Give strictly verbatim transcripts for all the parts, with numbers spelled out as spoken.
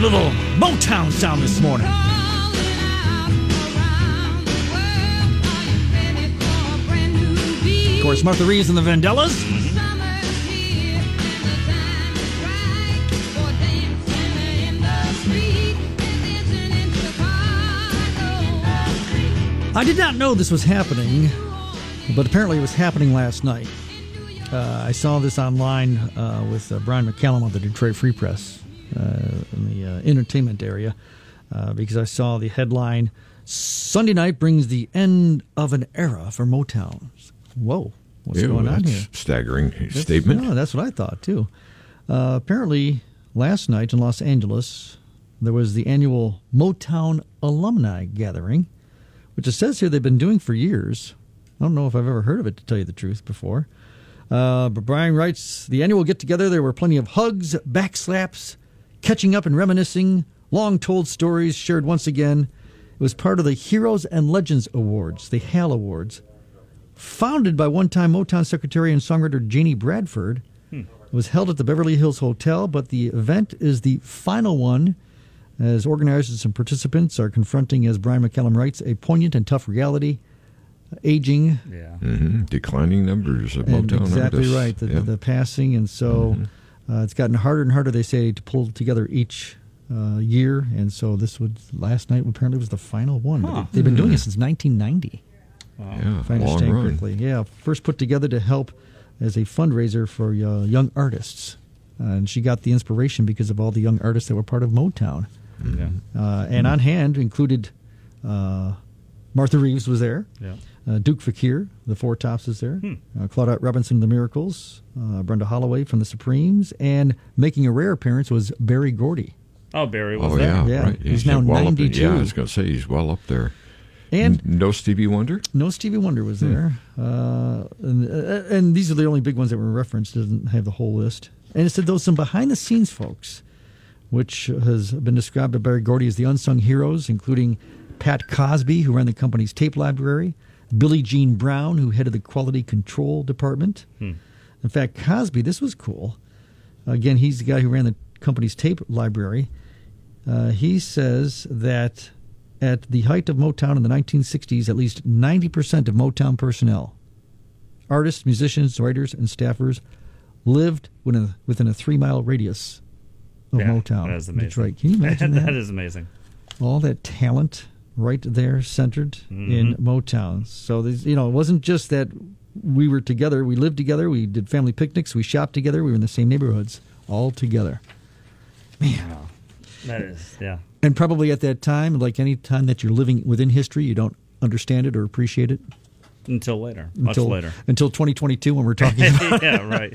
little Motown sound this morning. Of course, Martha Reeves and the Vandellas. I did not know this was happening, but apparently it was happening last night. Uh, I saw this online uh, with uh, Brian McCallum of the Detroit Free Press uh, in the uh, entertainment area uh, because I saw the headline, Sunday night brings the end of an era for Motown. Whoa, what's Ew, going on that's here? Staggering That's, statement. No, that's what I thought, too. Uh, apparently, last night in Los Angeles, there was the annual Motown Alumni Gathering, which it says here they've been doing for years. I don't know if I've ever heard of it, to tell you the truth, before. Uh, but Brian writes, the annual get-together, there were plenty of hugs, backslaps, catching up and reminiscing, long-told stories shared once again. It was part of the Heroes and Legends Awards, the H A L Awards, founded by one-time Motown secretary and songwriter Janie Bradford. Hmm. It was held at the Beverly Hills Hotel, but the event is the final one, as organizers and participants are confronting, as Brian McCallum writes, a poignant and tough reality. Aging, yeah, mm-hmm. declining numbers of and Motown exactly artists. right. The, yeah. the passing, and so mm-hmm. uh, it's gotten harder and harder. They say to pull together each uh, year, and so this would last night apparently was the final one. Huh. But they've been doing it since nineteen ninety. Wow. Yeah, If I long understand run. correctly, yeah. First put together to help as a fundraiser for uh, young artists, uh, and she got the inspiration because of all the young artists that were part of Motown. Yeah. Uh, and on hand included uh, Martha Reeves was there. Yeah. Uh, Duke Fakir, the Four Tops, is there. Hmm. Uh, Claudette Robinson, the Miracles. Uh, Brenda Holloway from the Supremes. And making a rare appearance was Berry Gordy. Oh, Barry was Oh, there. yeah, Yeah, right. he's now well up- ninety-two. Yeah, I was going to say he's well up there. And N- no Stevie Wonder? no Stevie Wonder was there. Uh, and, uh, and these are the only big ones that were referenced. It doesn't have the whole list. And it said, though, some behind-the-scenes folks, which has been described by Berry Gordy as the unsung heroes, including Pat Cosby, who ran the company's tape library, Billie Jean Brown, who headed the quality control department. Hmm. In fact, Cosby, this was cool. Again, he's the guy who ran the company's tape library. Uh, he says that at the height of Motown in the nineteen sixties, at least ninety percent of Motown personnel, artists, musicians, writers, and staffers, lived within a, within a three-mile radius of Yeah, Motown, that is amazing. Detroit. Can you imagine that? That is amazing. All that talent right there centered Mm-hmm. in Motown. So, there's, you know, it wasn't just that we were together. We lived together. We did family picnics. We shopped together. We were in the same neighborhoods, all together. Man. Wow. That is, yeah. And probably at that time, like any time that you're living within history, you don't understand it or appreciate it. Until later. Much until, later. Until twenty twenty-two when we're talking about Yeah, right.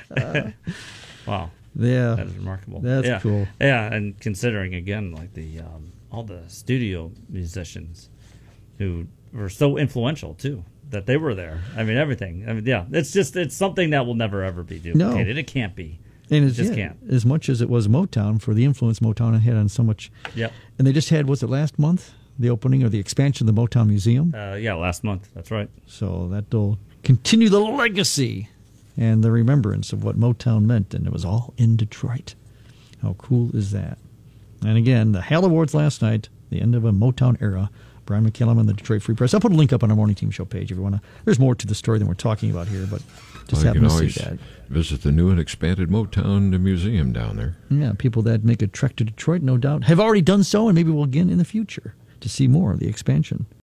Wow. Yeah. That is remarkable. That's yeah. cool. Yeah, and considering, again, like the um, all the studio musicians who were so influential, too, that they were there. I mean, everything. I mean, yeah, it's just, it's something that will never, ever be duplicated. No. It can't be. And It it's, just yeah, can't. as much as it was Motown, for the influence Motown had on so much. Yep. And they just had, was it last month, the opening or the expansion of the Motown Museum? Uh, yeah, last month. That's right. So that'll continue the legacy and the remembrance of what Motown meant, and it was all in Detroit. How cool is that? And again, the H A L Awards last night, the end of a Motown era. Brian McCallum and the Detroit Free Press. I'll put a link up on our Morning Team Show page if you want to. There's more to the story than we're talking about here, but just Well, you happen can to always see that. visit the new and expanded Motown Museum down there. Yeah, people that make a trek to Detroit, no doubt, have already done so, and maybe will again in the future to see more of the expansion.